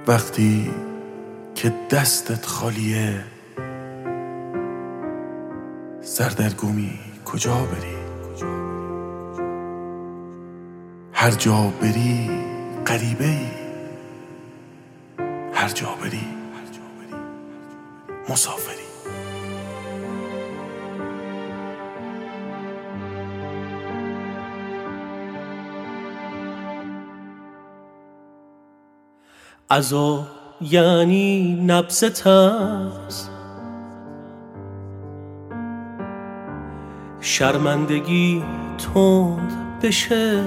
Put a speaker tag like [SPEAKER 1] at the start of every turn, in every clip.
[SPEAKER 1] وقتی که دستت خالیه سردرگمی کجا بری؟ هر جا بری غریبه ای، هر جا بری مسافری.
[SPEAKER 2] عزا یعنی نبض ترس، شرمندگی تند بشه،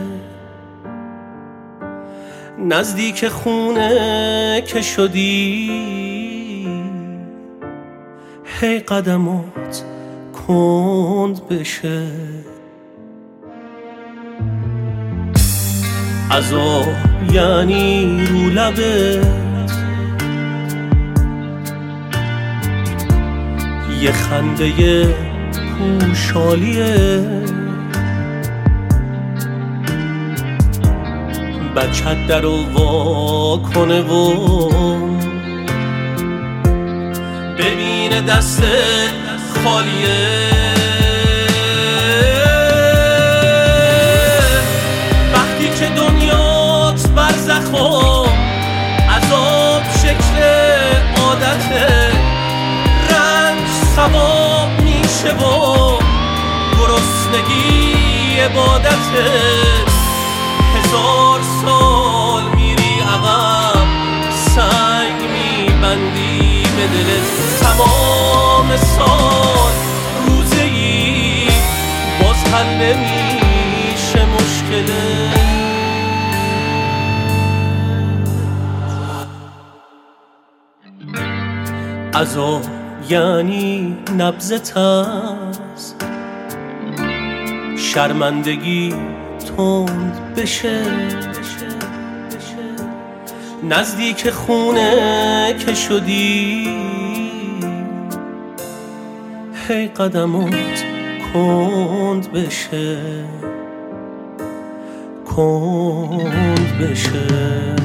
[SPEAKER 2] نزدیک خونه که شدی هی قدمات کند بشه. عزا یعنی رو لبت یه خنده پوشالیه، بچت در رو وا کنه و ببینه دستت خالیه. وقتی که دنیات برزخ و عذاب شکل عادته، رنج ثواب میشه و گرسنگی عبادته. 1000 سال میری عقب، سنگ میبندی به دلت. تمام سال روزه‌ای باز حل نمیشه مشکلت. عزا یعنی نبض ترس، شرمندگی تند بشه، نزدیک خونه که شدی هی قدمات کند بشه، کند بشه.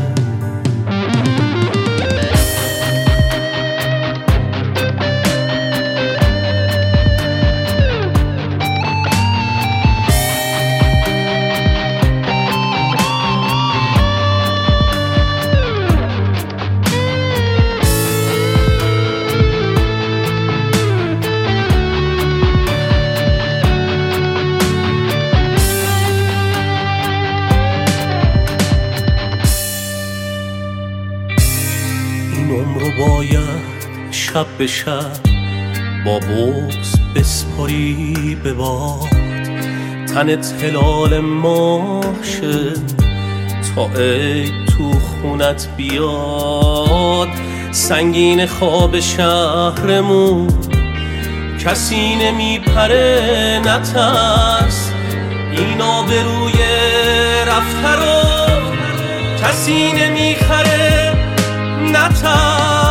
[SPEAKER 2] عمرو باید شب به شب با بغض بسپاری به باد، تنت هلال ماه شه تا عید تو خونت بیاد. سنگین خواب شهرمون کسی نمیپره، نترس این آبروی رفته رو کسی نمیخره، نترس.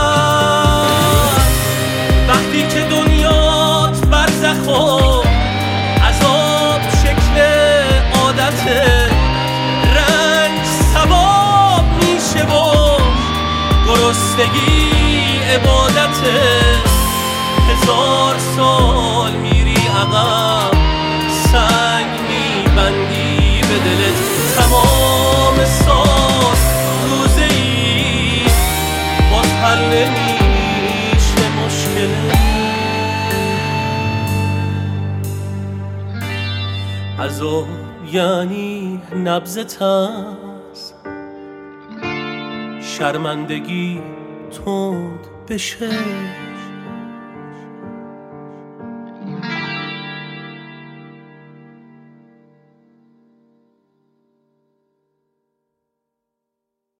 [SPEAKER 2] وقتی که دنیات برزخ و عذاب شکل عادته، رنج ثواب میشه و گرسنگی عبادته. 1000 سال میری عقب، سنگ میبندی به دلت. تمام سال روزه‌ای باز حل نمیشه مشکلت. عزا یعنی نبض ترس، شرمندگی تند بشه،